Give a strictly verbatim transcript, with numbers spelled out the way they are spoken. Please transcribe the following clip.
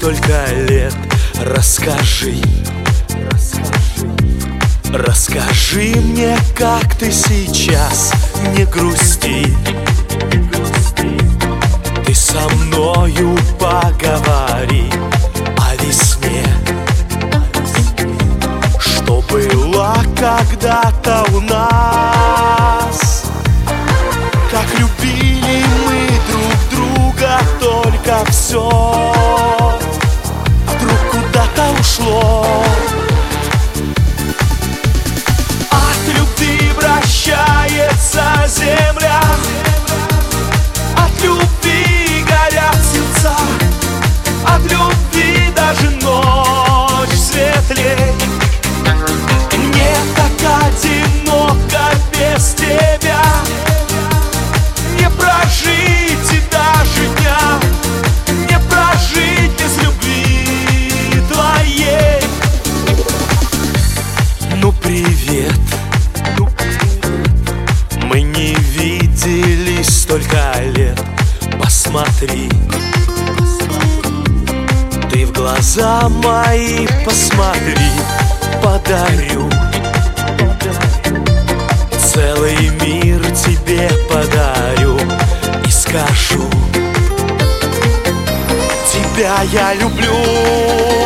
столько лет. Расскажи, расскажи мне, как ты сейчас. Не грусти, ты со мною поговори о весне, что было когда-то у нас. Как любили мы друг друга, только все вдруг куда-то ушло. От любви вращается земля, от любви горят сердца, от любви даже ночь светлей. Мне так одиноко без тебя, не прожить и даже дня, не прожить без любви твоей. Ну привет, мы не виделись столько лет. Посмотри, ты в глаза мои посмотри. Подарю целый мир тебе, подарю и скажу: тебя я люблю.